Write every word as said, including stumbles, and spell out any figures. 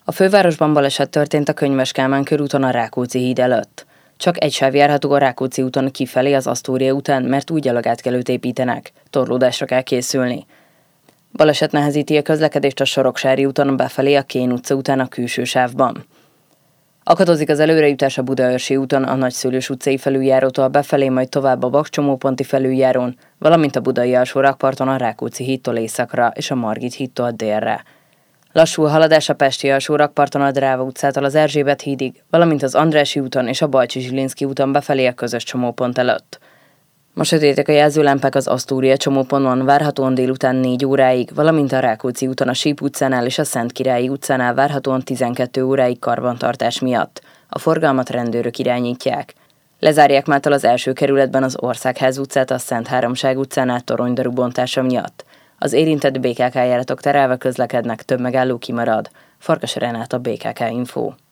A fővárosban baleset történt a Könyves Kálmán körúton a Rákóczi híd előtt. Csak egy sáv járható a Rákóczi úton kifelé az Asztória után, mert úgy gyalogátkelőt építenek, torlódásra kell készülni. Baleset nehezíti a közlekedést a Soroksári úton befelé a Kén utca után a külső sávban. Akadozik az előrejutás a Budaörsi úton a Nagyszőlős utcai felüljárótól befelé, majd tovább a Bakcsomóponti felüljárón, valamint a Budai alsó rakparton a Rákóczi hídtól északra és a Margit hídtól délre. Lassú a haladás a Pesti alsó rakparton a Dráva utcától az Erzsébet hídig, valamint az Andrássy úton és a Balcsi-Zsilinszky úton befelé a közös csomópont előtt. Ma sötétek a jelzőlámpák az Asztória csomóponton várhatóan délután négy óráig, valamint a Rákóczi úton a Síp utcánál és a Szentkirályi utcánál várhatóan tizenkettő óráig karbantartás miatt. A forgalmat rendőrök irányítják. Lezárják mától az első kerületben az Országház utcát a Szent Háromság utcánál toronydaru bontása miatt. Az érintett bé ká ká járatok terelve közlekednek, több megálló kimarad. Farkas Renáta, bé ká ká Info.